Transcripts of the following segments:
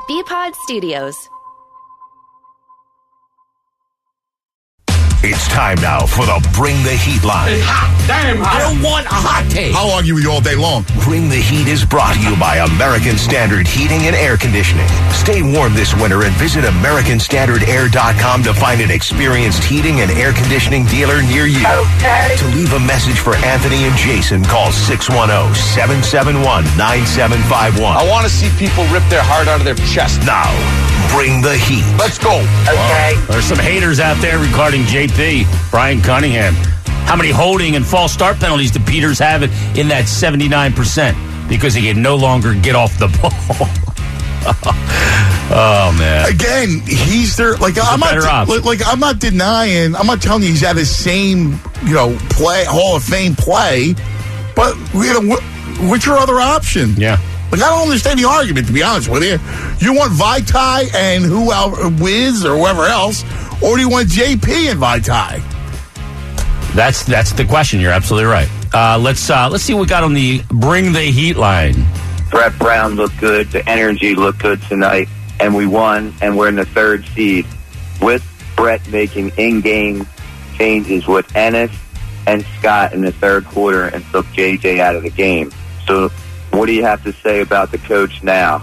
BPod Studios. It's time now for the Bring the Heat line. It's hot, damn hot. I don't want a hot take. I'll argue with you all day long. Bring the Heat is brought to you by American Standard Heating and Air Conditioning. Stay warm this winter and visit AmericanStandardAir.com to find an experienced heating and air conditioning dealer near you. Okay. To leave a message for Anthony and Jason, call 610-771-9751. I want to see people rip their heart out of their chest. Now, bring the heat. Let's go. Okay. There's some haters out there regarding JP, Brian Cunningham. How many holding and false start penalties did Peters have in that 79%? Because he can no longer get off the ball. Oh, man. Again, he's there. Like I'm not denying. I'm not telling you he's at his same, play Hall of Fame play. But what's your other option? Yeah. Like, I don't understand the argument, to be honest with you. You want Vitae and Wiz or whoever else, or do you want JP and Vitae? That's the question. You're absolutely right. Let's see what we got on the Bring the Heat line. Brett Brown looked good. The energy looked good tonight. And we won, and we're in the third seed. With Brett making in-game changes with Ennis and Scott in the third quarter and took JJ out of the game. So what do you have to say about the coach now?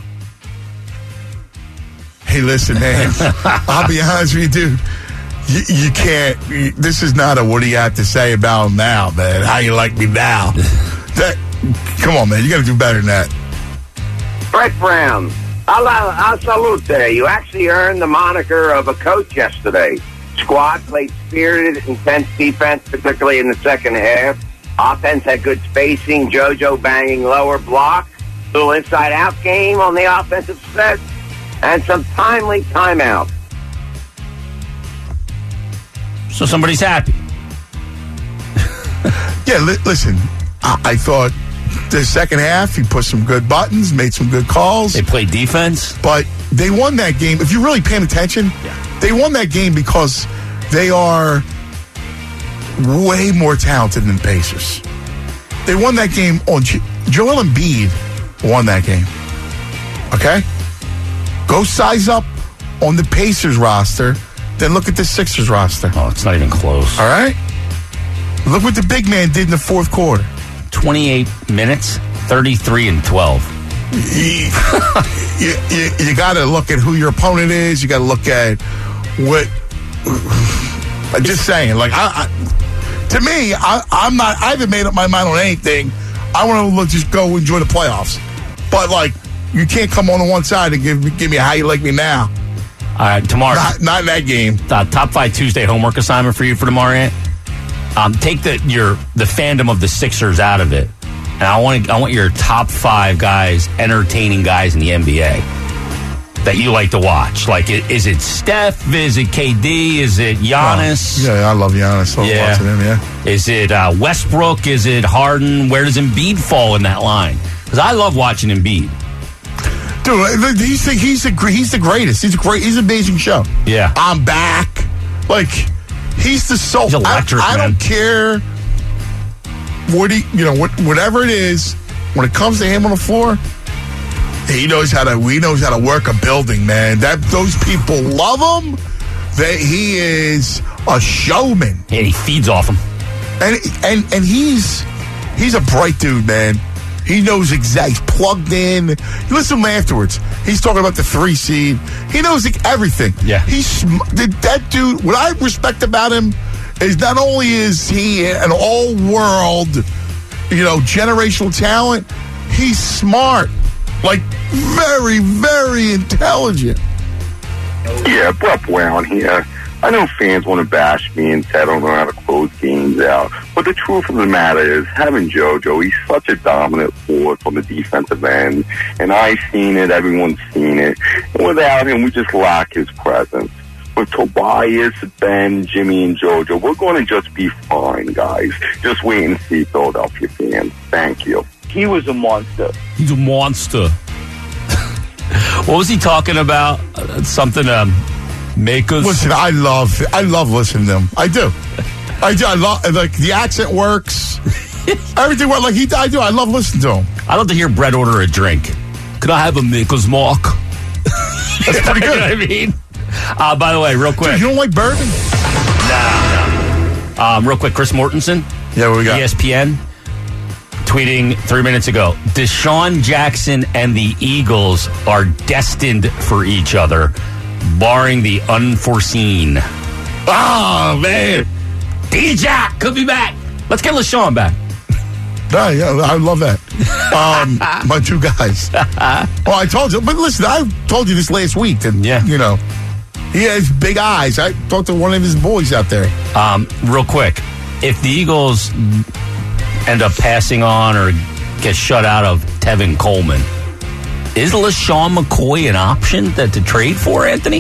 Hey, listen, man. I'll be honest with you, dude. You can't. This is not a what do you have to say about him now, man. How you like me now? Come on, man. You got to do better than that. Brett Brown, a salute. You actually earned the moniker of a coach yesterday. Squad played spirited, intense defense, particularly in the second half. Offense had good spacing. JoJo banging lower block. Little inside-out game on the offensive set. And some timely timeout. So somebody's happy. Yeah, listen. I thought the second half, he put some good buttons, made some good calls. They played defense. But they won that game. If you're really paying attention, they won that game because they are way more talented than the Pacers. They won that game on Joel Embiid won that game. Okay? Go size up on the Pacers roster, then look at the Sixers roster. Oh, it's not even close. All right? Look what the big man did in the fourth quarter. 28 minutes, 33 and 12. You got to look at who your opponent is. You got to look at what. I'm just saying, like, to me, I'm not. I haven't made up my mind on anything. I want to just go enjoy the playoffs. But like, you can't come on the one side and give me a how you like me now. All right, tomorrow. Not in that game. Top 5 Tuesday homework assignment for you for tomorrow, Ant. Take the fandom of the Sixers out of it, and I want your top 5 guys, entertaining guys in the NBA that you like to watch. Like, is it Steph? Is it KD? Is it Giannis? Oh, yeah, I love Giannis. I love watching him. Yeah. Is it Westbrook? Is it Harden? Where does Embiid fall in that line? Because I love watching Embiid. Dude, he's the greatest. He's an amazing show. Yeah, I'm back. Like, he's the soul. He's electric, I man. don't care whatever it is. When it comes to him on the floor, he knows how to work a building, man. Those people love him. He is a showman. and he feeds off him. And he's a bright dude, man. He knows exactly. He's plugged in. You listen to him afterwards. He's talking about the 3 seed. He knows everything. Yeah. That dude, what I respect about him is not only is he an all-world, generational talent, he's smart. Like, very, very intelligent. Yeah, Brett Brown here. I know fans want to bash me and say I don't know how to close games out. But the truth of the matter is, having JoJo, he's such a dominant force on the defensive end. And I've seen it. Everyone's seen it. And without him, we just lack his presence. With Tobias, Ben, Jimmy, and JoJo, we're going to just be fine, guys. Just wait and see, Philadelphia fans. Thank you. He was a monster. He's a monster. What was he talking about? Something make us. Listen, I love listening to him. I do. I love, like, the accent works. Everything works. Like, I do. I love listening to him. I love to hear Brett order a drink. Could I have a Maker's Mark? That's pretty good. You know what I mean? By the way, real quick. Dude, you don't like bourbon? No. Real quick, Chris Mortensen. Yeah, what we got? ESPN tweeting 3 minutes ago. Deshaun Jackson and the Eagles are destined for each other, barring the unforeseen. Oh, man. D-Jack could be back. Let's get LaShawn back. Yeah, I love that. My two guys. Oh, I told you. But listen, I told you this last week. And, you know, he has big eyes. I talked to one of his boys out there. Real quick, if the Eagles end up passing on or get shut out of Tevin Coleman, is LaShawn McCoy an option to trade for, Anthony?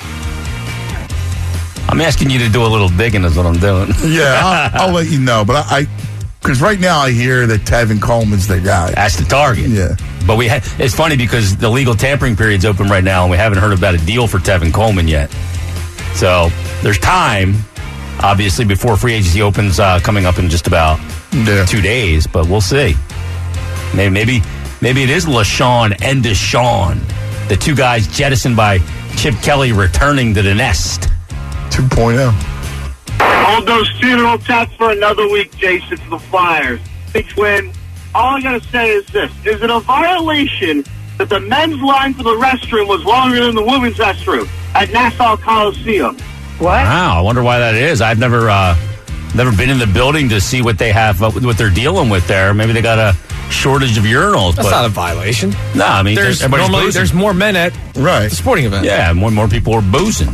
I'm asking you to do a little digging is what I'm doing. Yeah, I'll let you know. But because right now I hear that Tevin Coleman's the guy. That's the target. Yeah. But it's funny because the legal tampering period's open right now, and we haven't heard about a deal for Tevin Coleman yet. So there's time, obviously, before free agency opens coming up in just about 2 days. But we'll see. Maybe it is LaShawn and Deshaun, the two guys jettisoned by Chip Kelly returning to the nest. 2.0. Hold those funeral taps for another week, Jason, for the Flyers. Big win. All I got to say is this. Is it a violation that the men's line for the restroom was longer than the women's restroom at Nassau Coliseum? What? Wow, I wonder why that is. I've never been in the building to see what they have, what they're dealing with there. Maybe they got a shortage of urinals. That's not a violation. No, I mean, there's more men at the sporting event. Yeah, more people are boozing.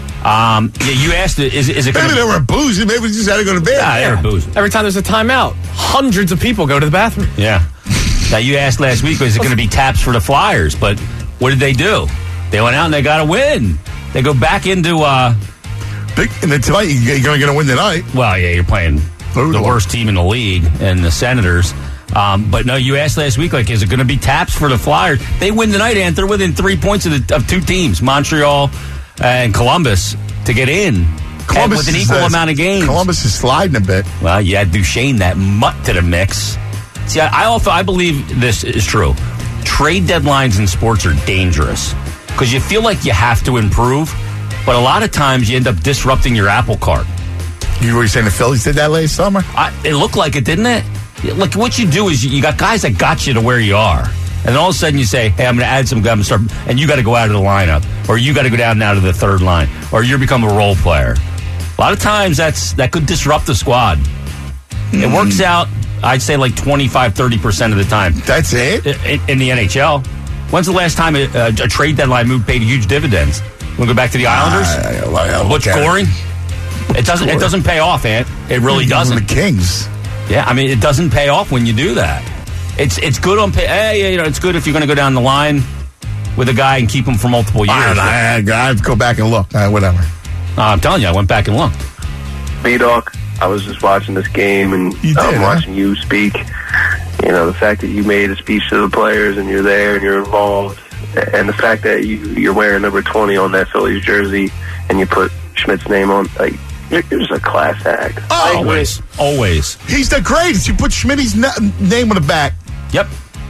You asked, is it maybe they were boozing. Maybe they just had to go to bed. Yeah, they were boozing. Every time there's a timeout, hundreds of people go to the bathroom. Yeah. Now, you asked last week, is it going to be taps for the Flyers? But what did they do? They went out and they got a win. They go back into... and then tonight, you're going to get a win tonight. Well, yeah, you're playing the worst team in the league and the Senators. But no, you asked last week, is it going to be taps for the Flyers? They win tonight, and they're within 3 points of two teams, Montreal and Columbus, to get in. Columbus with an equal amount of games. Columbus is sliding a bit. Well, you add Duchesne, that mutt, to the mix. See, I believe this is true. Trade deadlines in sports are dangerous because you feel like you have to improve, but a lot of times you end up disrupting your apple cart. You were saying the Phillies did that last summer? It looked like it, didn't it? Like, what you do is you got guys that got you to where you are. And all of a sudden you say, hey, I'm going to add some guys, and you got to go out of the lineup, or you got to go down now to the third line, or you become a role player. A lot of times that could disrupt the squad. It works out, I'd say, like 25-30% of the time. That's it? In the NHL. When's the last time a trade deadline move paid huge dividends? We'll go back to the Islanders? Butch Goring? It doesn't pay off, Ant. It really doesn't. The Kings. Yeah, I mean, it doesn't pay off when you do that. It's good on it's good if you're going to go down the line with a guy and keep him for multiple years. I have to go back and look. Whatever. I'm telling you, I went back and looked. B-Doc, I was just watching this game and I'm watching you speak. You know, the fact that you made a speech to the players and you're there and you're involved, and the fact that you're wearing number 20 on that Phillies jersey and you put Schmidt's name on, you're just a class act. Always. He's the greatest. You put Schmidt's name on the back. Yep.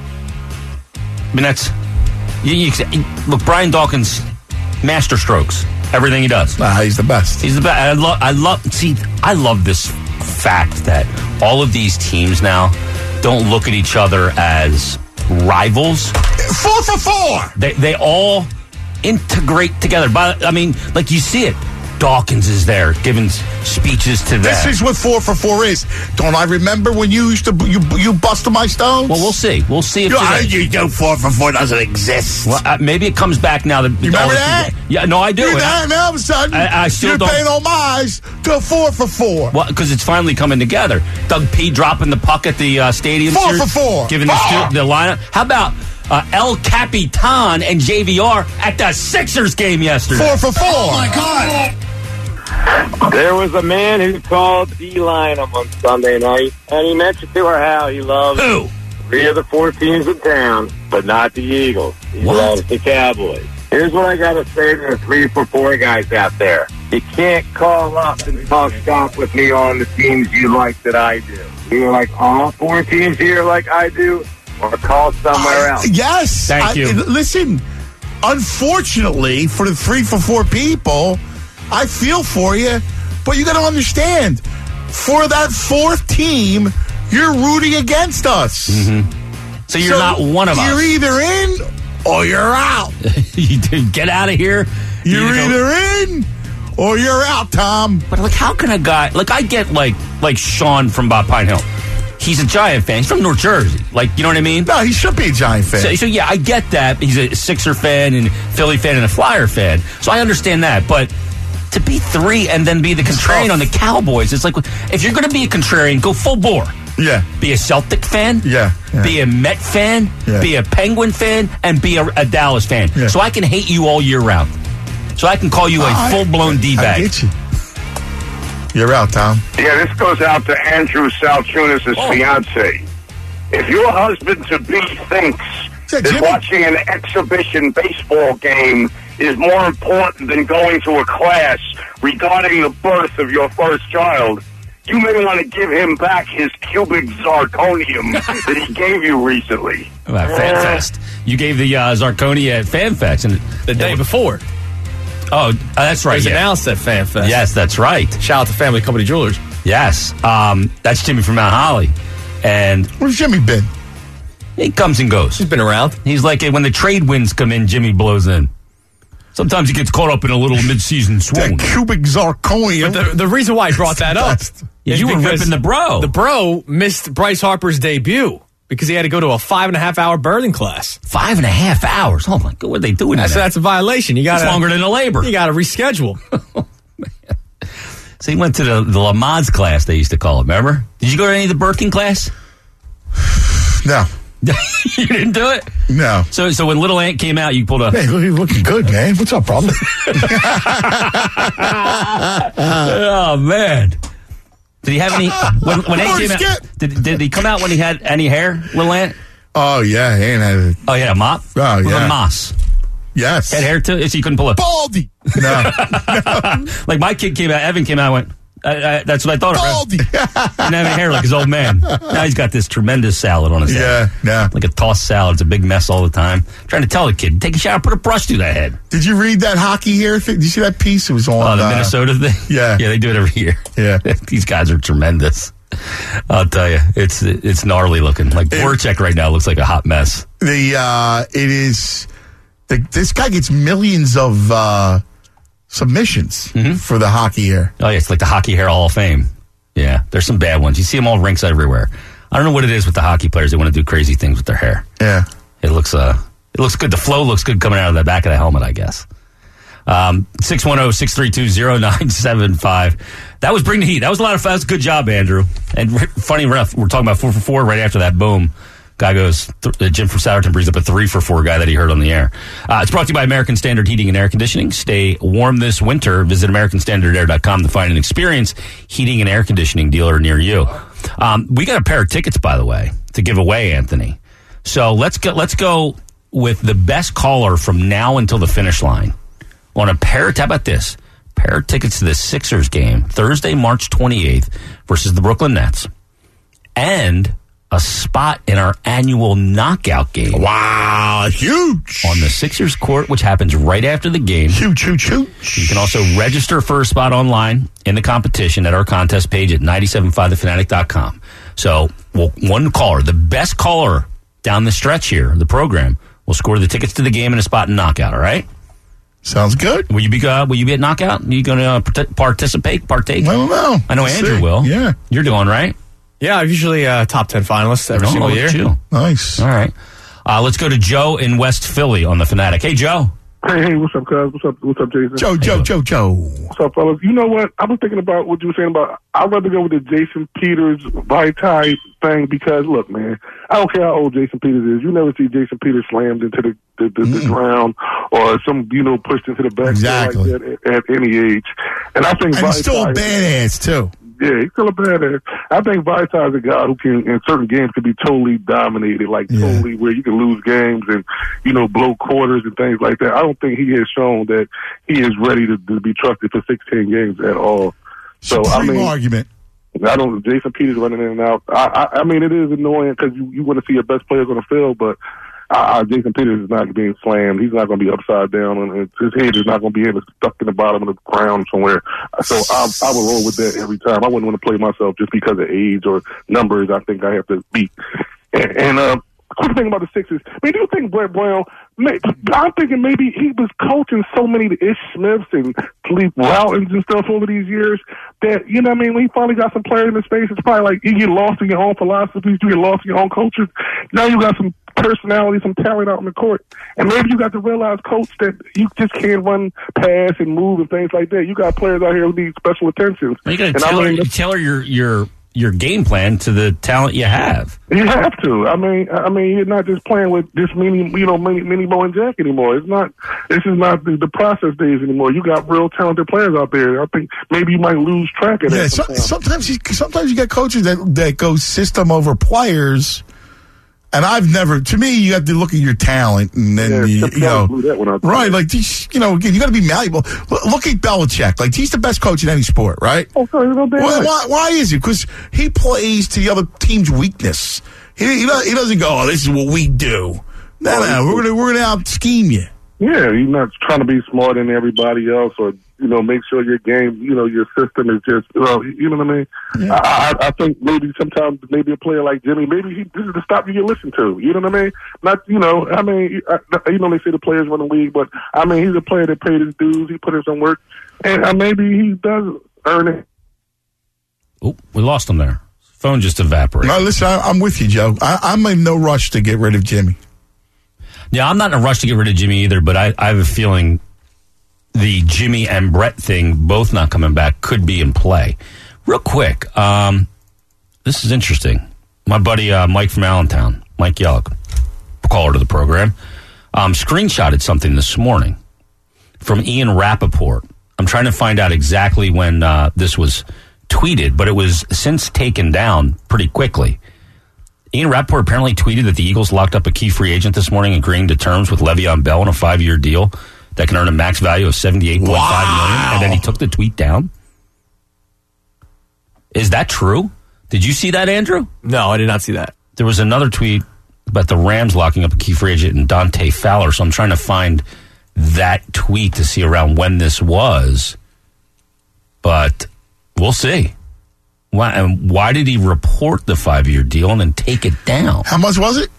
I mean, that's... look, Brian Dawkins, master strokes. Everything he does. He's the best. He's the best. I love this fact that all of these teams now don't look at each other as rivals. 4 for 4. They all integrate together. But I mean, like, you see it. Dawkins is there giving speeches to them. This is what 4 for 4 is. Don't I remember when you used to you busted my stones? Well, we'll see. We'll see if you know 4 for 4 doesn't exist. Well, maybe it comes back now. You remember that? Yeah, no, I do. And all of a sudden, I still you're paying homage to 4 for 4. Well, because it's finally coming together. Doug P. dropping the puck at the stadium. 4 for 4. Giving the lineup. How about El Capitan and JVR at the Sixers game yesterday? 4 for 4. Oh, my God. There was a man who called D-line on Sunday night, and he mentioned to her how he loves 3 of the 4 teams in town, but not the Eagles. He loves the Cowboys. Here's what I got to say to the 3 for 4 guys out there. You can't call up and talk shop with me on the teams you like that I do. You like all 4 teams here like I do, or call somewhere else. Yes. Thank you. Listen, unfortunately, for the 3 for 4 people, I feel for you, but you got to understand, for that fourth team, you're rooting against us. Mm-hmm. So you're not one of us. You're either in or you're out. You get out of here. You're either in or you're out, Tom. But like, how can a guy I get like Sean from Bob Pine Hill? He's a Giant fan. He's from North Jersey. Like, you know what I mean? No, he should be a Giant fan. So yeah, I get that. He's a Sixer fan and Philly fan and a Flyer fan. So I understand that. But to be 3 and then be the contrarian on the Cowboys, it's like, if you're going to be a contrarian, go full bore. Yeah. Be a Celtic fan. Yeah. Be a Met fan. Yeah. Be a Penguin fan. And be a Dallas fan. Yeah. So I can hate you all year round. So I can call you a full-blown D-bag. I get you. You're out, Tom. Yeah, this goes out to Andrew Salchunas' fiance. If your husband-to-be thinks that watching an exhibition baseball game is more important than going to a class regarding the birth of your first child, you may want to give him back his cubic zirconium that he gave you recently. FanFest. You gave the zirconia at FanFest and the day before. Oh, that's right. It was announced at FanFest. Yes, that's right. Shout out to Family Company Jewelers. Yes. That's Jimmy from Mount Holly. And where's Jimmy been? He comes and goes. He's been around. He's like, when the trade winds come in, Jimmy blows in. Sometimes he gets caught up in a little mid-season swoon. That cubic zirconium. But the reason why I brought that up is you were ripping the bro. The bro missed Bryce Harper's debut because he had to go to a 5.5-hour birthing class. 5.5 hours? Oh, my God. What are they doing? That's a violation. It's longer than a labor. You got to reschedule. Oh, man. So he went to the Lamaze class, they used to call it, remember? Did you go to any of the birthing class? No. You didn't do it? No. So when Little Ant came out, you pulled a... Hey, you're looking good, man. What's up, problem? Oh, man. Did he have any... When Ant came out... Did he come out when he had any hair, Little Ant? Oh, yeah. Ant had a... Oh, he had a mop? Oh, yeah. A moss. Yes. Had hair, too? So you couldn't pull a... Baldy! No. Like, my kid came out, Evan came out and went... that's what I thought of. Baldy. He didn't have any hair like his old man. Now he's got this tremendous salad on his head. Yeah. Like a tossed salad. It's a big mess all the time. Trying to tell the kid, take a shower, put a brush through that head. Did you read that hockey hair thing? Did you see that piece? It was on... the Minnesota thing? Yeah. Yeah, they do it every year. Yeah. These guys are tremendous. I'll tell you. It's gnarly looking. Like, Voracek right now looks like a hot mess. It is... This guy gets millions of... submissions for the hockey hair. Oh, yeah, it's like the Hockey Hair Hall of Fame. Yeah, there's some bad ones. You see them all rinks everywhere. I don't know what it is with the hockey players. They want to do crazy things with their hair. Yeah. It looks good. The flow looks good coming out of the back of the helmet, I guess. 610-632-0975. That was Bring the Heat. That was a lot of fun. That was a good job, Andrew. And funny enough, we're talking about 4 for 4 right after that. Boom. Guy goes, Jim from Sourton brings up a 3 for 4 guy that he heard on the air. It's brought to you by American Standard Heating and Air Conditioning. Stay warm this winter. Visit AmericanStandardAir.com to find an experienced heating and air conditioning dealer near you. We got a pair of tickets, by the way, to give away, Anthony. So let's go with the best caller from now until the finish line on a pair. How about this? Pair of tickets to the Sixers game, Thursday, March 28th versus the Brooklyn Nets. And a spot in our annual knockout game. Wow, huge. On the Sixers court, which happens right after the game. Huge. You can also register for a spot online in the competition at our contest page at 975thefanatic.com. So, one caller, the best caller down the stretch here, the program, will score the tickets to the game and a spot in knockout, all right? Sounds good. Will you be at knockout? Are you going to partake? I don't know. I know Andrew will. Yeah. You're doing, right? Yeah, I'm usually a top 10 finalist every single year. Nice. All right. Let's go to Joe in West Philly on the Fanatic. Hey, Joe. Hey, what's up, cuz? What's up, Jason? Joe. What's up, fellas? You know what? I was thinking about what you were saying about, I'd rather go with the Jason Peters Vitae thing because, look, man, I don't care how old Jason Peters is. You never see Jason Peters slammed into the ground or pushed into the back exactly. like that at any age. And I think he's still a badass, too. Yeah, he's still a badass. I think Vitae is a guy who can, in certain games, can be totally dominated, totally where you can lose games and, blow quarters and things like that. I don't think he has shown that he is ready to be trusted for 16 games at all. So, argument. Jason Peters running in and out. I mean, it is annoying because you want to see your best players on the field, but Jason Peters is not being slammed. He's not going to be upside down, and his head is not going to be stuck in the bottom of the ground somewhere. So I would roll with that every time. I wouldn't want to play myself just because of age or numbers. I think I have to beat. And quick thing about the Sixers. I mean, do you think Brett Brown? I'm thinking maybe he was coaching so many Ish Smiths and Sleep Routins and stuff over these years that, you know what I mean, when he finally got some players in his face, it's probably like you get lost in your own philosophies, you get lost in your own culture. Now you got some personality, some talent out on the court. And maybe you got to realize, coach, that you just can't run, pass, and move and things like that. You got players out here who need special attention. Well, you got to tailor your game plan to the talent you have. You have to. I mean, you're not just playing with this mini Mo and Jack anymore. This is not the process days anymore. You got real talented players out there. I think maybe you might lose track of that. Yeah, sometimes you get coaches that go system over players. And I've never, to me, you have to look at your talent, and then you know, right? Like you know, again, you got to be malleable. Look at Belichick; like he's the best coach in any sport, right? Why is he? Because he plays to the other team's weakness. He doesn't go, "Oh, this is what we do." No, we're gonna out scheme you. Yeah, you're not trying to be smarter than everybody else, or make sure your game, your system is just, you know what I mean? Yeah. I think maybe sometimes a player like Jimmy, maybe this is the stop you get listened to. You know what I mean? Not, I mean, they say the players run the league, but I mean, he's a player that paid his dues. He put in some work, and maybe he does earn it. Oh, we lost him there. Phone just evaporated. No, listen, I'm with you, Joe. I'm in no rush to get rid of Jimmy. Yeah, I'm not in a rush to get rid of Jimmy either, but I have a feeling the Jimmy and Brett thing, both not coming back, could be in play. Real quick, this is interesting. My buddy Mike from Allentown, Mike Yellick, caller to the program, screenshotted something this morning from Ian Rappaport. I'm trying to find out exactly when this was tweeted, but it was since taken down pretty quickly. Ian Rappaport apparently tweeted that the Eagles locked up a key free agent this morning, agreeing to terms with Le'Veon Bell on a 5-year deal that can earn a max value of $78.5 million, and then he took the tweet down. Is that true? Did you see that, Andrew? No, I did not see that. There was another tweet about the Rams locking up a key free agent in Dante Fowler, so I'm trying to find that tweet to see around when this was, but we'll see. Why did he report the 5-year deal and then take it down? How much was it?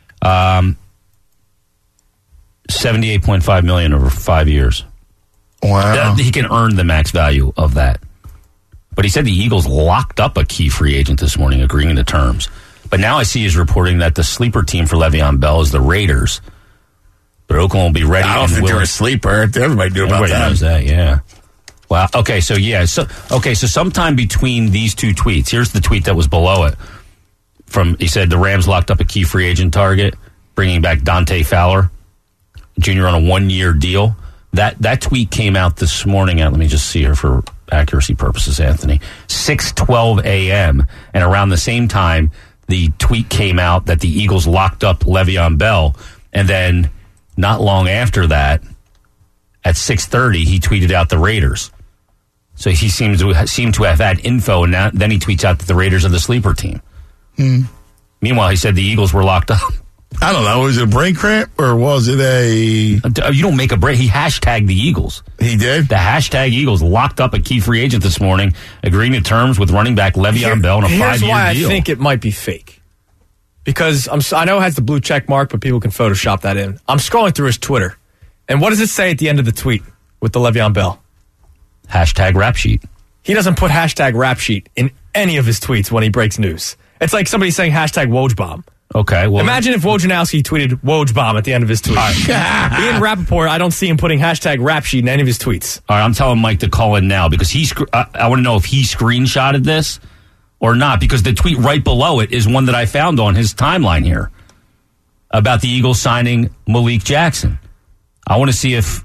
$78.5 million over 5 years. Wow. He can earn the max value of that. But he said the Eagles locked up a key free agent this morning, agreeing to terms. But now I see he's reporting that the sleeper team for Le'Veon Bell is the Raiders. But Oakland will be ready. I don't think they're a sleeper. Everybody knew about that. Everybody knows that, yeah. Wow. Okay, so sometime between these two tweets, here's the tweet that was below it. He said the Rams locked up a key free agent target, bringing back Dante Fowler Jr. on a 1-year deal. That tweet came out this morning at, let me just see here for accuracy purposes, Anthony, 6:12 a.m. And around the same time, the tweet came out that the Eagles locked up Le'Veon Bell. And then not long after that, at 6:30, he tweeted out the Raiders. So he seemed to have had info, and then he tweets out that the Raiders are the sleeper team. Meanwhile, he said the Eagles were locked up. I don't know. Was it a brain cramp or was it a... You don't make a break. He hashtagged the Eagles. He did? The hashtag Eagles locked up a key free agent this morning, agreeing to terms with running back Le'Veon Bell on a 5-year deal. Here's why I think it might be fake. Because I know it has the blue check mark, but people can Photoshop that in. I'm scrolling through his Twitter. And what does it say at the end of the tweet with the Le'Veon Bell? Hashtag rap sheet. He doesn't put hashtag rap sheet in any of his tweets when he breaks news. It's like somebody saying hashtag Woj bomb. Okay, well... Imagine if Wojnarowski tweeted Woj bomb at the end of his tweet. Ian Rappaport, I don't see him putting hashtag rap sheet in any of his tweets. All right, I'm telling Mike to call in now because I want to know if he screenshotted this or not, because the tweet right below it is one that I found on his timeline here about the Eagles signing Malik Jackson. I want to see if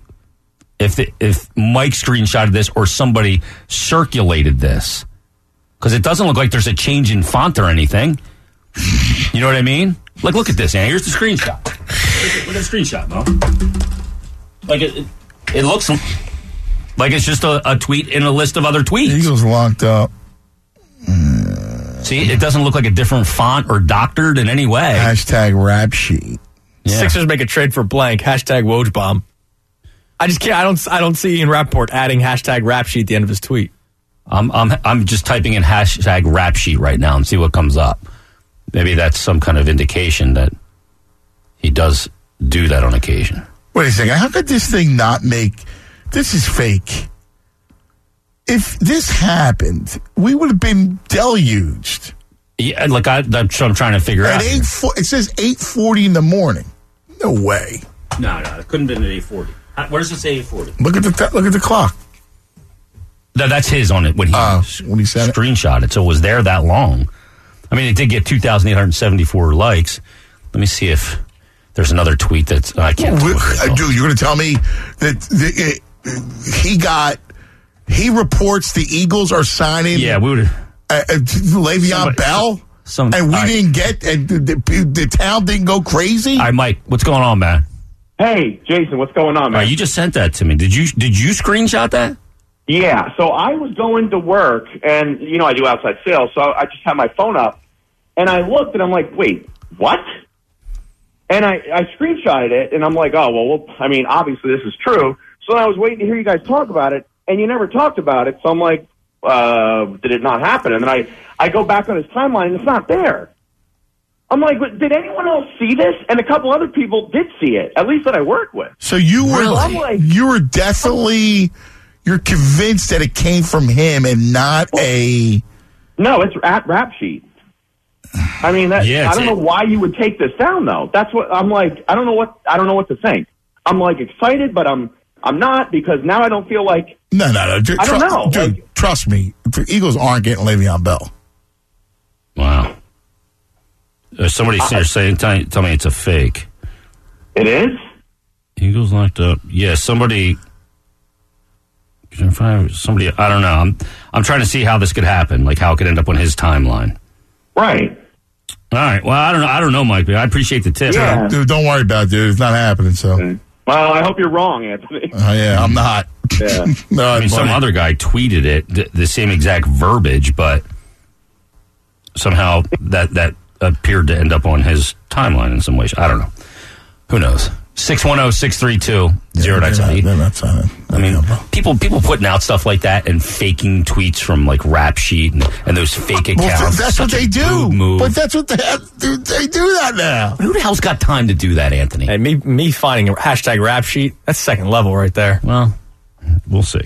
Mike screenshotted this or somebody circulated this, because it doesn't look like there's a change in font or anything. You know what I mean? Like, look at this, and here's the screenshot. Look at the screenshot, Mo. Like it looks like it's just a tweet in a list of other tweets. Eagles locked up. See, it doesn't look like a different font or doctored in any way. Hashtag rap sheet. Yeah. Sixers make a trade for blank. Hashtag Woj bomb. I just can't. I don't see Ian Rappaport adding hashtag rap sheet at the end of his tweet. I'm just typing in hashtag rap sheet right now and see what comes up. Maybe that's some kind of indication that he does do that on occasion. Wait a second. How could this thing not make... This is fake. If this happened, we would have been deluged. Yeah, like that's what I'm trying to figure out. It says 8:40 in the morning. No way. No, it couldn't have been at 8:40. Where does it say 8:40? Look at the clock. No, that's his on it when he said screenshot it. So it was there that long. I mean, it did get 2,874 likes. Let me see if there's another tweet that's I can't. Dude, you're going to tell me that he reports the Eagles are signing. Yeah, we would. Le'Veon Bell, and we didn't get, and the town didn't go crazy. All right, Mike, what's going on, man? Hey, Jason, what's going on, man? You just sent that to me. Did you screenshot that? Yeah. So I was going to work, and I do outside sales, so I just had my phone up, and I looked, and I'm like, wait, what? And I screenshotted it, and I'm like, oh well, I mean, obviously this is true. So I was waiting to hear you guys talk about it, and you never talked about it. So I'm like, did it not happen? And then I go back on his timeline, and it's not there. I'm like, did anyone else see this? And a couple other people did see it, at least that I work with. So you were you're convinced that it came from him and not a... No, it's at Rap Sheet. I mean, I don't know why you would take this down, though. That's what I'm like. I don't know what to think. I'm like excited, but I'm not, because now I don't feel like... No. I don't know. Dude, trust me. The Eagles aren't getting Le'Veon Bell. Wow. Somebody saying, tell me it's a fake. It is? Eagles locked up. Yeah, somebody, I don't know. I'm trying to see how this could happen, like how it could end up on his timeline. Right. All right. Well, I don't know, Mike, but I appreciate the tip. Yeah. Dude, don't worry about it, dude. It's not happening, so. Well, I hope you're wrong, Anthony. Yeah, I'm not. Yeah. No, I mean, some other guy tweeted it, the same exact verbiage, but somehow that appeared to end up on his timeline in some ways. I don't know. Who knows? 610-632-0978. I mean, people putting out stuff like that and faking tweets from like Rap Sheet and those fake accounts. Well, that's what they do. Move. But that's what they do that now. Who the hell's got time to do that, Anthony? Hey, me finding a hashtag Rap Sheet, that's second level right there. Well, we'll see.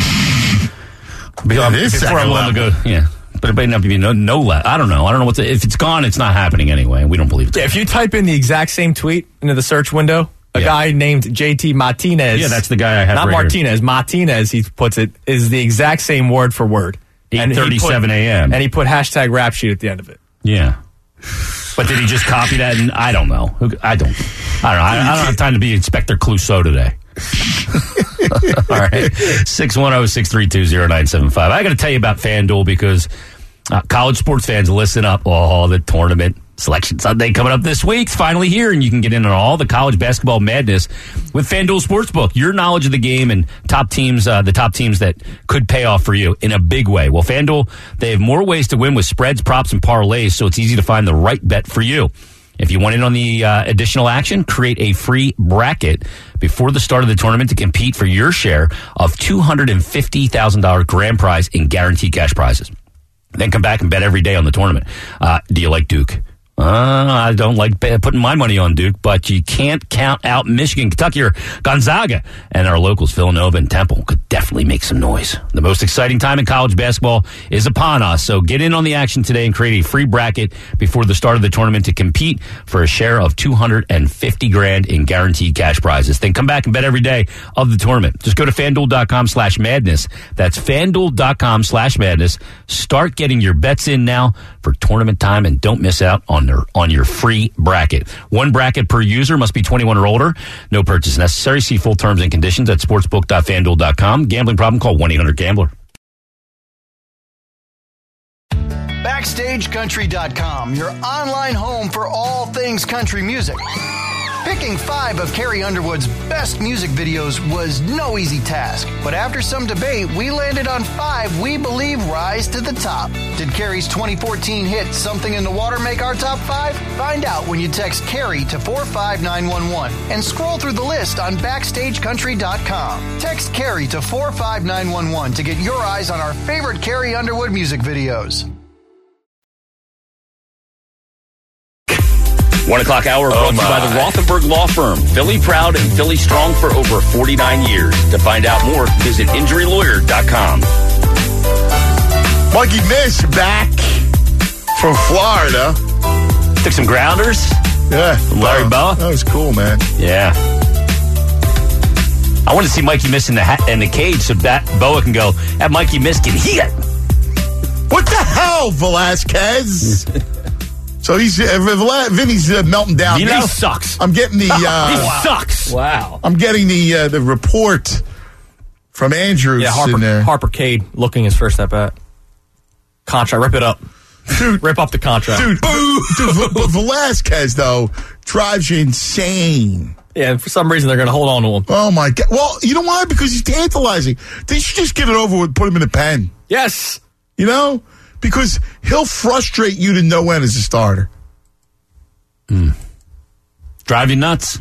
It is before I'm willing to go, yeah. But it may not be no I don't know. If it's gone, it's not happening anyway. We don't believe it. Yeah, if you type in the exact same tweet into the search window, a guy named JT Martinez. Yeah, that's the guy I have. Not right Martinez. Here. Martinez, he puts it, is the exact same word for word. 8:37 a.m. And he put hashtag Rap Sheet at the end of it. Yeah. But did he just copy that? And I don't know. I don't know. I don't have time to be Inspector Clouseau today. All right. 610-632-0975. I got to tell you about FanDuel because college sports fans, listen up. Oh, the tournament Selection Sunday coming up this week. It's finally here, and you can get in on all the college basketball madness with FanDuel Sportsbook. Your knowledge of the game and the top teams that could pay off for you in a big way. Well, FanDuel, they have more ways to win with spreads, props, and parlays, so it's easy to find the right bet for you. If you want in on the additional action, create a free bracket before the start of the tournament to compete for your share of $250,000 grand prize in guaranteed cash prizes. Then come back and bet every day on the tournament. Do you like Duke? I don't like putting my money on Duke, but you can't count out Michigan, Kentucky, or Gonzaga. And our locals, Villanova and Temple, could definitely make some noise. The most exciting time in college basketball is upon us, so get in on the action today and create a free bracket before the start of the tournament to compete for a share of $250,000 in guaranteed cash prizes. Then come back and bet every day of the tournament. Just go to FanDuel.com/madness. That's FanDuel.com/madness. Start getting your bets in now for tournament time, and don't miss out on your free bracket. One bracket per user, must be 21 or older. No purchase necessary. See full terms and conditions at sportsbook.fanduel.com. Gambling problem? Call 1-800-GAMBLER. BackstageCountry.com, your online home for all things country music. Picking 5 of Carrie Underwood's best music videos was no easy task, but after some debate, we landed on 5 we believe rise to the top. Did Carrie's 2014 hit Something in the Water make our top 5? Find out when you text Carrie to 45911 and scroll through the list on BackstageCountry.com. Text Carrie to 45911 to get your eyes on our favorite Carrie Underwood music videos. 1 o'clock hour brought to you by the Rothenberg Law Firm. Philly proud and Philly strong for over 49 years. To find out more, visit injurylawyer.com. Mikey Miss back from Florida. Took some grounders. Yeah. From Larry Boa. That was cool, man. Yeah. I want to see Mikey Miss in the cage so that Boa can go, that Mikey Miss can hit. What the hell, Velasquez? So he's Vinny's melting down. Vino sucks. I'm getting the he sucks. Wow. I'm getting the report from Andrews. Yeah, in there. Harper Cade looking his first at bat. Contract, rip it up. Dude, rip up the contract. Dude, Velasquez, though, drives you insane. Yeah, and for some reason they're going to hold on to him. Oh, my God. Well, you know why? Because he's tantalizing. They should just get it over with, put him in the pen. Yes. You know? Because he'll frustrate you to no end as a starter. Drive you nuts.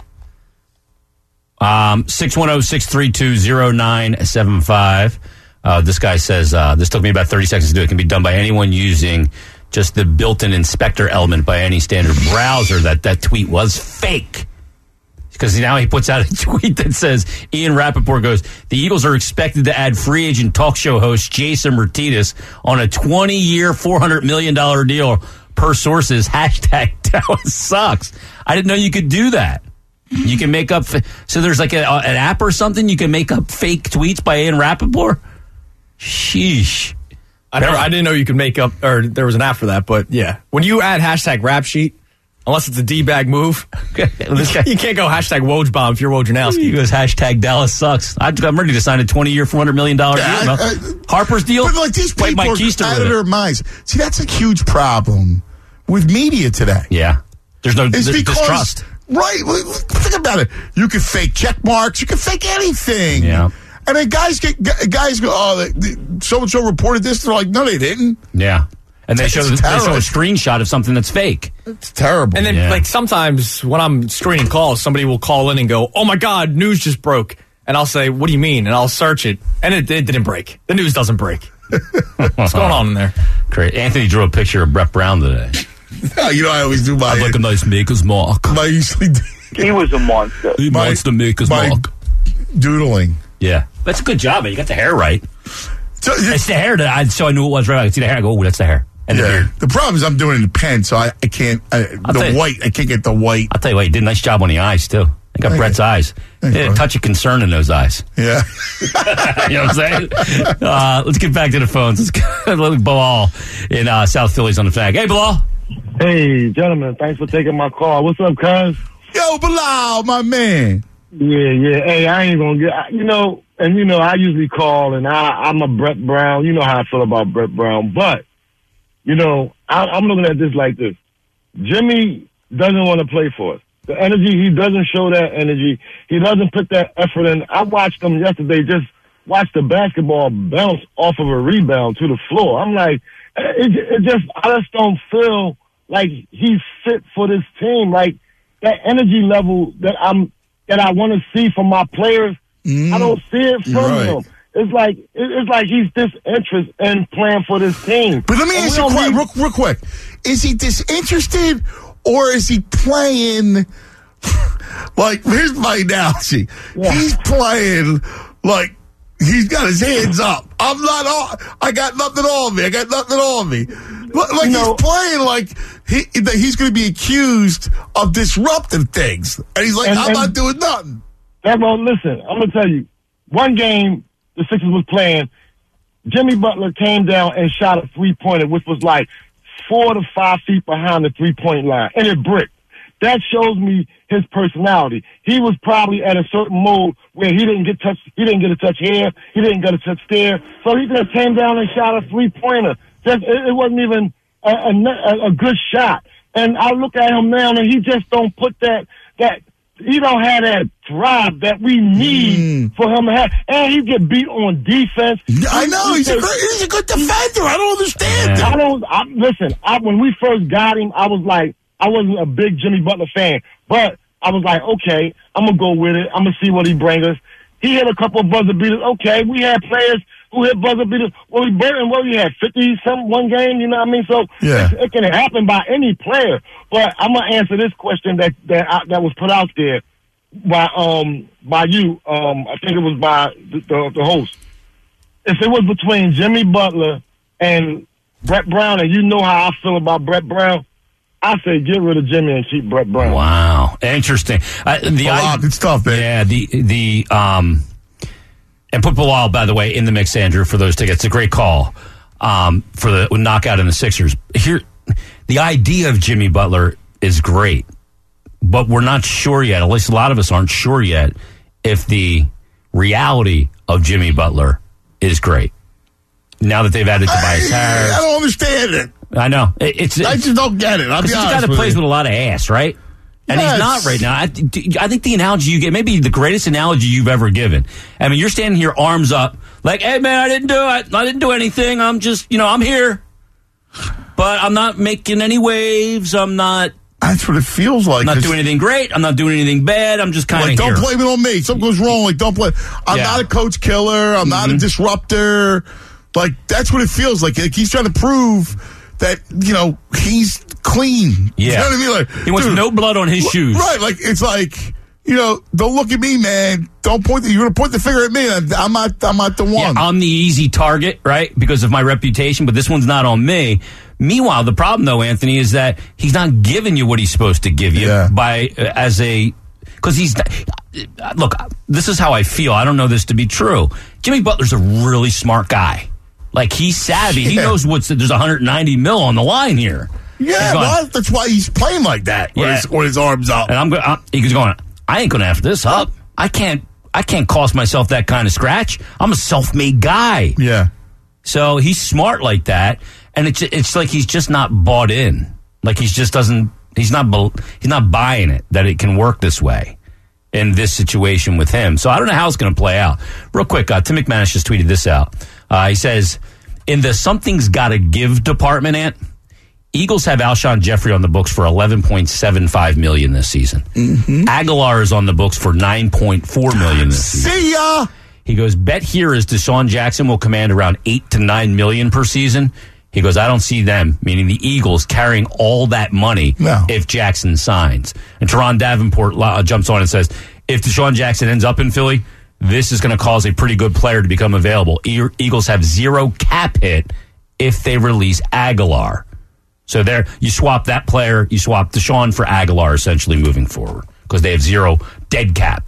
610-632-0975. This guy says, this took me about 30 seconds to do. It can be done by anyone using just the built-in inspector element by any standard browser. That tweet was fake. Because now he puts out a tweet that says, Ian Rappaport goes, the Eagles are expected to add free agent talk show host Jason Martinez on a 20-year, $400 million deal per sources. Hashtag Dallas sucks. I didn't know you could do that. You can make up, so there's like an app or something, you can make up fake tweets by Ian Rappaport? Sheesh. I didn't know you could make up, or there was an app for that, but yeah. When you add hashtag rap sheet, unless it's a D-bag move, you can't go hashtag Wojbomb if you're Wojnarowski. He goes hashtag Dallas sucks. I'm ready to sign a 20-year, $400 million deal. Harper's deal? But like these people Mike are Keister out of their minds. See, that's a huge problem with media today. Yeah. There's because, distrust. Right. Think about it. You can fake check marks. You can fake anything. Yeah. And then guys go, oh, so-and-so reported this. They're like, no, they didn't. Yeah. And they show a screenshot of something that's fake. It's terrible. And then, like, sometimes when I'm screening calls, somebody will call in and go, oh, my God, news just broke. And I'll say, what do you mean? And I'll search it. And it didn't break. The news doesn't break. What's going on in there? Great. Anthony drew a picture of Brett Brown today. You know, I always do my... I'd like a nice maker's mark. I usually do. He was a monster. He wants to make his mark. Doodling. Yeah. That's a good job, man. You got the hair right. So, it's the hair so I knew it was right. I could see the hair. I go, oh, that's the hair. And the problem is I'm doing it in the pen, so I can't. I can't get the white. I'll tell you what, you did a nice job on the eyes, too. I got Brett's eyes. They had a touch of concern in those eyes. Yeah. You know what I'm saying? Let's get back to the phones. Let's go to Bilal in South Philly's on the flag. Hey, Bilal. Hey, gentlemen. Thanks for taking my call. What's up, cuz? Yo, Bilal, my man. Yeah. Hey, I ain't gonna get, I usually call, and I'm a Brett Brown. You know how I feel about Brett Brown. But, I'm looking at this like this. Jimmy doesn't want to play for us. The energy, he doesn't show that energy. He doesn't put that effort in. I watched him yesterday just watch the basketball bounce off of a rebound to the floor. I'm like, I just don't feel like he's fit for this team. Like, that energy level that I want to see from my players, I don't see it from him. It's like he's disinterested in playing for this team. But let me ask you real quick. Is he disinterested or is he playing like, here's my analogy. Yeah. He's playing like he's got his hands up. I got nothing on me. Like he's playing like he's going to be accused of disruptive things. And he's like, I'm not doing nothing. Well, listen, I'm going to tell you. One game the Sixers was playing, Jimmy Butler came down and shot a three-pointer, which was like 4 to 5 feet behind the three-point line, and it bricked. That shows me his personality. He was probably at a certain mode where he didn't get a touch here, he didn't get a touch there, so he just came down and shot a three-pointer. It wasn't even a good shot. And I look at him now, and he just don't put that he don't have that drive that we need for him to have. And he get beat on defense. I know. He's a good defender. I don't understand. Yeah. When we first got him, I was like, I wasn't a big Jimmy Butler fan, but I was like, okay, I'm going to go with it. I'm going to see what he brings us. He hit a couple of buzzer beaters. Okay, we had players who hit buzzer beaters. Well, he had 50-something one game, you know what I mean? So it can happen by any player. But I'm going to answer this question that was put out there by you. I think it was by the host. If it was between Jimmy Butler and Brett Brown, and you know how I feel about Brett Brown, I say get rid of Jimmy and keep Brett Brown. Wow, interesting. Good stuff, man. Yeah, and put Bilal, by the way, in the mix, Andrew, for those tickets. It's a great call for the knockout in the Sixers. Here, the idea of Jimmy Butler is great, but we're not sure yet. At least a lot of us aren't sure yet if the reality of Jimmy Butler is great. Now that they've added Tobias Harris, I don't understand it. I know. I just don't get it. I'll be honest with you. He's a guy that plays with a lot of ass, right? And he's not right now. I think the analogy you get, maybe the greatest analogy you've ever given. I mean, you're standing here, arms up, like, hey, man, I didn't do it. I didn't do anything. I'm just, I'm here. But I'm not making any waves. I'm not. That's what it feels like. I'm not doing anything great. I'm not doing anything bad. I'm just kind of don't here. Blame it on me. Something goes wrong. Like, don't blame. I'm not a coach killer. I'm not a disruptor. Like, that's what it feels like. He's trying to prove that, he's clean. Yeah. You know what I mean? Like, he wants no blood on his shoes. Right. Like, it's like, don't look at me, man. Don't point. You're going to point the finger at me. I'm not the one. Yeah, I'm the easy target, right? Because of my reputation, but this one's not on me. Meanwhile, the problem, though, Anthony, is that he's not giving you what he's supposed to give you because he's. Look, this is how I feel. I don't know this to be true. Jimmy Butler's a really smart guy. Like, he's savvy. He knows there's $190 million on the line here. Yeah, well, that's why he's playing like that with his arms up. And he's going, I ain't going to have this up. I can't cost myself that kind of scratch. I'm a self-made guy. Yeah. So he's smart like that, and it's like he's just not bought in. Like, he's not buying it that it can work this way in this situation with him. So I don't know how it's going to play out. Real quick, Tim McManus just tweeted this out. He says, in the something's gotta give department, Ant, Eagles have Alshon Jeffrey on the books for $11.75 million this season. Mm-hmm. Aguilar is on the books for $9.4 million this season. See ya! He goes, bet here is Deshaun Jackson will command around $8 to $9 million per season. He goes, I don't see them, meaning the Eagles, carrying all that money if Jackson signs. And Teron Davenport jumps on and says, if Deshaun Jackson ends up in Philly, this is going to cause a pretty good player to become available. Eagles have zero cap hit if they release Aguilar. So there, you swap that player, you swap Deshaun for Aguilar essentially moving forward because they have zero dead cap.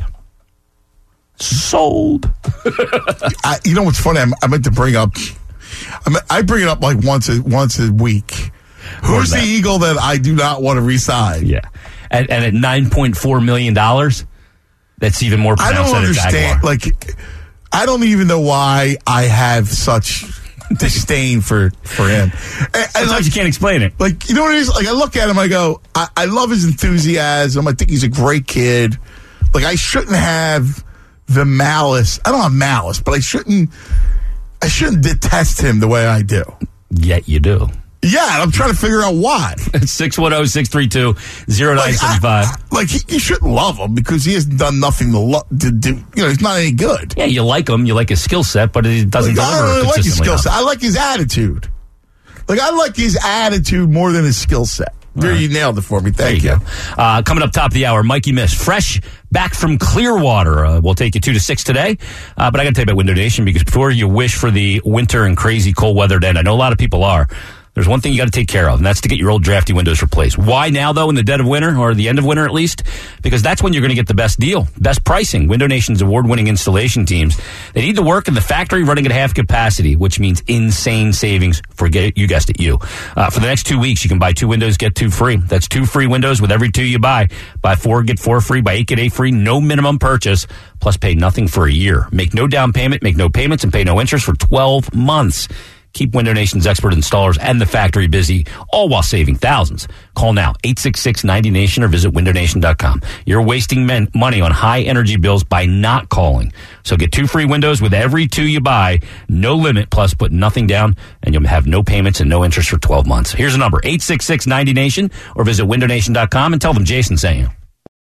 Sold. You know what's funny? I meant to bring up. I bring it up like once a week. Who's the Eagle that I do not want to re-sign? Yeah, and at $9.4 million, that's even more pronounced. I don't understand. Like, I don't even know why I have such disdain for him. Sometimes you can't explain it. Like, you know what it is? Like, I look at him, I go, I love his enthusiasm. I think he's a great kid. Like, I shouldn't have the malice. I don't have malice, but I shouldn't detest him the way I do. Yet you do. Yeah, and I'm trying to figure out why. It's 610-632-0975. Like, you shouldn't love him because he has done nothing to do. He's not any good. Yeah, you like him. You like his skill set, but he doesn't deliver. I don't really like his skill set. enough. I like his attitude. Like, I like his attitude more than his skill set. There, you nailed it for me. Thank you. Coming up top of the hour, Mikey Miss, fresh back from Clearwater. We'll take you 2 to 6 today. But I got to tell you about Window Nation because before you wish for the winter and crazy cold weather to end, I know a lot of people are. There's one thing you got to take care of, and that's to get your old drafty windows replaced. Why now, though, in the dead of winter, or the end of winter at least? Because that's when you're going to get the best deal, best pricing. Window Nation's award-winning installation teams, they need to work in the factory running at half capacity, which means insane savings for, you guessed it, you. For the next 2 weeks, you can buy 2 windows, get 2 free. That's 2 free windows with every 2 you buy. Buy 4, get 4 free. Buy 8, get 8 free. No minimum purchase, plus pay nothing for a year. Make no down payment, make no payments, and pay no interest for 12 months. Keep Window Nation's expert installers and the factory busy, all while saving thousands. Call now, 866-90Nation, or visit windownation.com. You're wasting money on high-energy bills by not calling. So get 2 free windows with every 2 you buy, no limit, plus put nothing down, and you'll have no payments and no interest for 12 months. Here's a number, 866-90Nation, or visit windownation.com and tell them Jason sent you.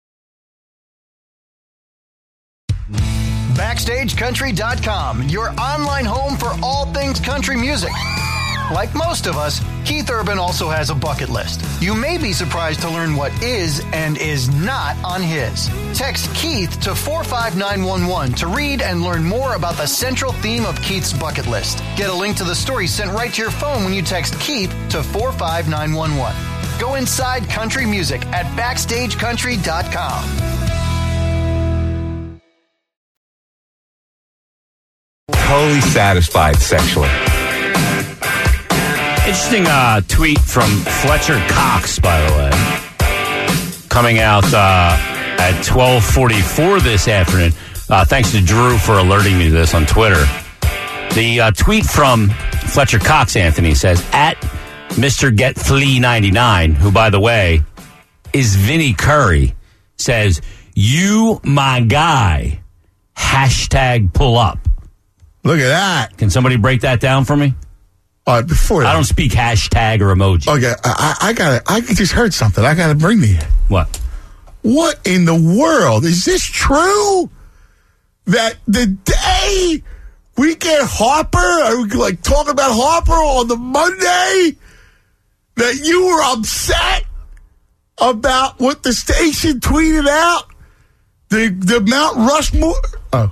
BackstageCountry.com, your online home for all things country music. Like most of us, Keith Urban also has a bucket list. You may be surprised to learn what is and is not on his. Text Keith to 45911 to read and learn more about the central theme of Keith's bucket list. Get a link to the story sent right to your phone when you text Keith to 45911. Go inside country music at BackstageCountry.com. Totally satisfied sexually. Interesting tweet from Fletcher Cox, by the way, coming out at 12:44 this afternoon. Thanks to Drew for alerting me to this on Twitter. The tweet from Fletcher Cox, Anthony, says, at Mr. Get Flea 99, who, by the way, is Vinny Curry, says, "You my guy, hashtag pull up." Look at that. Can somebody break that down for me? Before that, I don't speak hashtag or emoji. Okay, I just heard something. I got to bring to you. What? What in the world? Is this true? That the day we get Harper, are we like talking about Harper on the Monday, that you were upset about what the station tweeted out? The Mount Rushmore? Oh.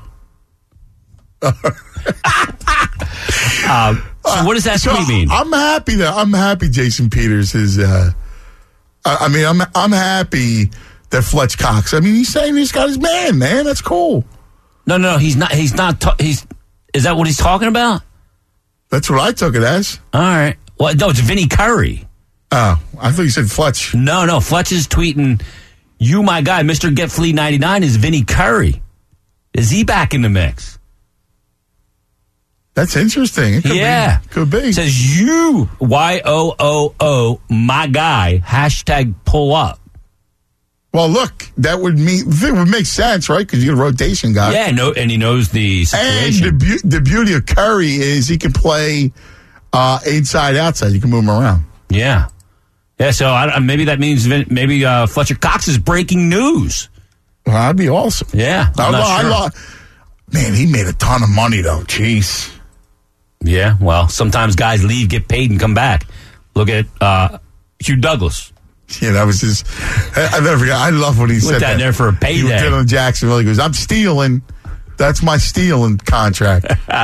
So what does that tweet mean? I'm happy Jason Peters is. I'm happy that Fletch Cox. I mean, he's saying he's got his man. That's cool. No, he's not. Is that what he's talking about? That's what I took it as. All right. Well, no, it's Vinny Curry. Oh, I thought you said Fletch. No, Fletch is tweeting, "You my guy, Mr. Get Flea 99 is Vinny Curry. Is he back in the mix?" That's interesting. It could be. It says, "You, YOOO, my guy, hashtag pull up." Well, look, that would make sense, right? Because you're a rotation guy. Yeah, and he knows the situation. And the beauty of Curry is he can play inside, outside. You can move him around. Yeah. Yeah, so maybe that means Fletcher Cox is breaking news. Well, that'd be awesome. Yeah. Man, he made a ton of money, though. Jeez. Yeah, well, sometimes guys leave, get paid, and come back. Look at Hugh Douglas. Yeah, that was his. I never forget. I love when he said that. There for a payday. He was in Jacksonville. He goes, "I'm stealing. That's my stealing contract."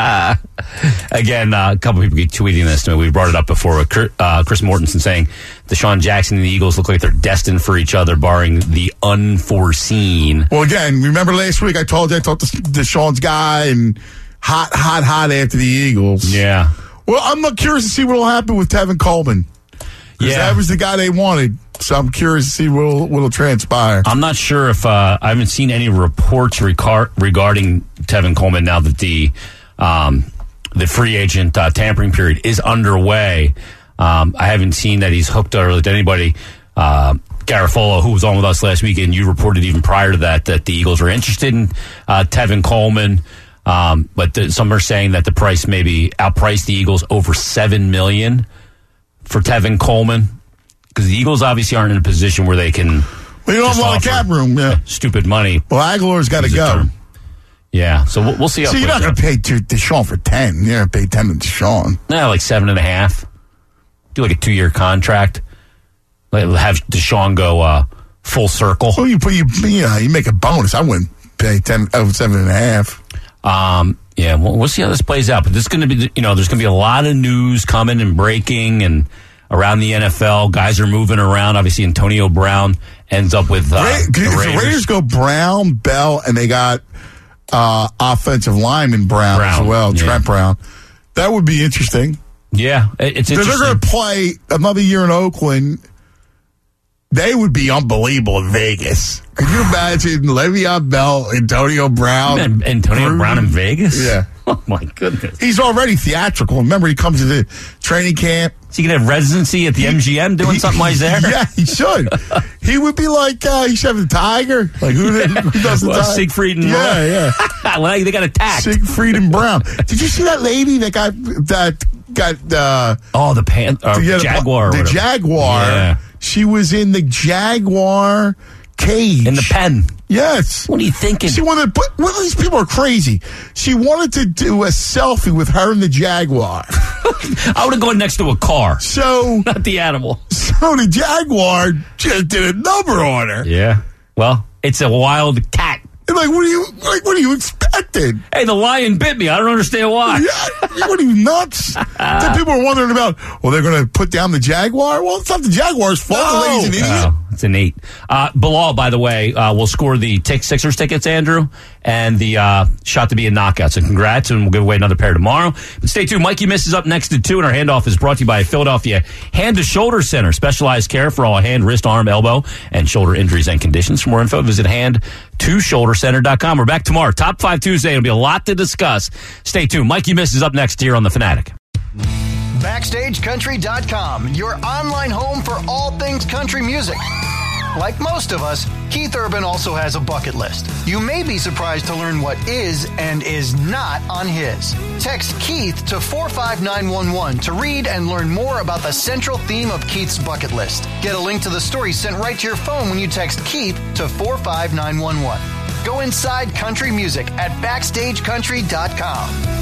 Again, a couple people keep tweeting this to me. We brought it up before with Chris Mortensen saying Deshaun Jackson and the Eagles look like they're destined for each other, barring the unforeseen. Well, again, remember last week I told you I talked to Deshaun's guy and hot after the Eagles. Yeah. Well, I'm curious to see what will happen with Tevin Coleman. Because that was the guy they wanted. So I'm curious to see what will transpire. I'm not sure if I haven't seen any reports regarding Tevin Coleman now that the free agent tampering period is underway. I haven't seen that he's hooked or to anybody. Garofalo, who was on with us last week, and you reported even prior to that the Eagles were interested in Tevin Coleman. But some are saying that the price maybe outpriced the Eagles over $7 million for Tevin Coleman, because the Eagles obviously aren't in a position where they can. Well, you don't have a lot of cap room. Yeah, stupid money. Well, Aguilar's got to go. Yeah, so we'll see. So you're not going to pay Deshaun for 10. You're going to pay 10 to Deshaun. No, like 7.5. Do like a 2-year contract. Have Deshaun go full circle. Well, you make a bonus. I wouldn't pay 10 over 7.5. Yeah, we'll see how this plays out. But this is going to be, there's going to be a lot of news coming and breaking and around the NFL. Guys are moving around. Obviously, Antonio Brown ends up with the Raiders go Brown, Bell, and they got offensive lineman Brown as well, Trent Brown. That would be interesting. Yeah, it's interesting. They're going to play another year in Oakland. They would be unbelievable in Vegas. Could you imagine Le'Veon Bell, Antonio Brown? Antonio Brown in Vegas? Yeah. Oh, my goodness. He's already theatrical. Remember, he comes to the training camp. Is he going to have residency at the MGM doing something while he's there? Yeah, he should. He would be like, he should have the Tiger. Like, who does the Tiger? Siegfried and Yeah. Well, they got attacked. Siegfried and Brown. Did you see that lady that got the Jaguar. The Jaguar. Yeah. She was in the Jaguar cage. In the pen. Yes. What are you thinking? She wanted, well, these people are crazy. She wanted to do a selfie with her and the Jaguar. I would have gone next to a car. So. Not the animal. So the Jaguar just did a number on her. Yeah. Well, it's a wild cat. Like, what are you expecting? Hey, the lion bit me. I don't understand why. Yeah, what are you, nuts? Then people are wondering about, well, they're going to put down the Jaguar? Well, it's not the Jaguar's fault. The lady's an idiot. Oh, it's an 8. Bilal, by the way, will score the Sixers tickets, Andrew, and the shot to be a knockout. So congrats, and we'll give away another pair tomorrow. But stay tuned. Mikey Miss is up next at 2, and our handoff is brought to you by Philadelphia Hand to Shoulder Center. Specialized care for all hand, wrist, arm, elbow, and shoulder injuries and conditions. For more info, visit hand2shouldercenter.com. We're back tomorrow. Top 5 Tuesday. It'll be a lot to discuss. Stay tuned. Mikey Miss is up next here on The Fanatic. BackstageCountry.com, your online home for all things country music. Like most of us, Keith Urban also has a bucket list. You may be surprised to learn what is and is not on his. Text Keith to 45911 to read and learn more about the central theme of Keith's bucket list. Get a link to the story sent right to your phone when you text Keith to 45911. Go inside country music at BackstageCountry.com.